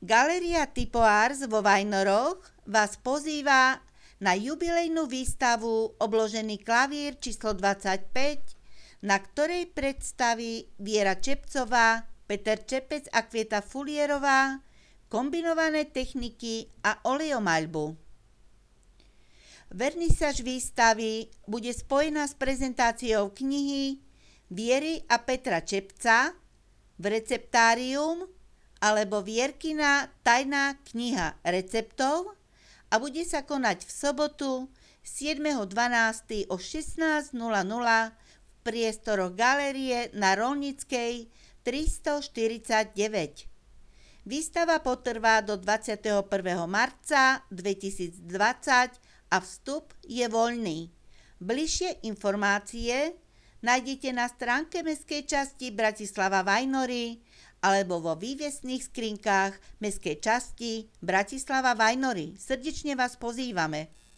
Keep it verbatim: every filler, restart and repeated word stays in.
Galéria Typo Ars vo Vajnoroch vás pozýva na jubilejnú výstavu Obložený klavír číslo dvadsaťpäť, na ktorej predstaví Viera Čepcová, Peter Čepec a Kvieta Fulierová kombinované techniky a oleomaľbu. Vernisáž výstavy bude spojená s prezentáciou knihy Viery a Petra Čepca v receptárium alebo Vierkina tajná kniha receptov a bude sa konať v sobotu siedmeho decembra o šestnásť nula nula v priestoroch galérie na Roľníckej tristoštyridsaťdeväť. Výstava potrvá do dvadsiateho prvého marca dvetisícdvadsať a vstup je voľný. Bližšie informácie nájdete na stránke mestskej časti Bratislava Vajnory alebo vo vývesných skrinkách mestskej časti Bratislava Vajnory. Srdečne vás pozývame.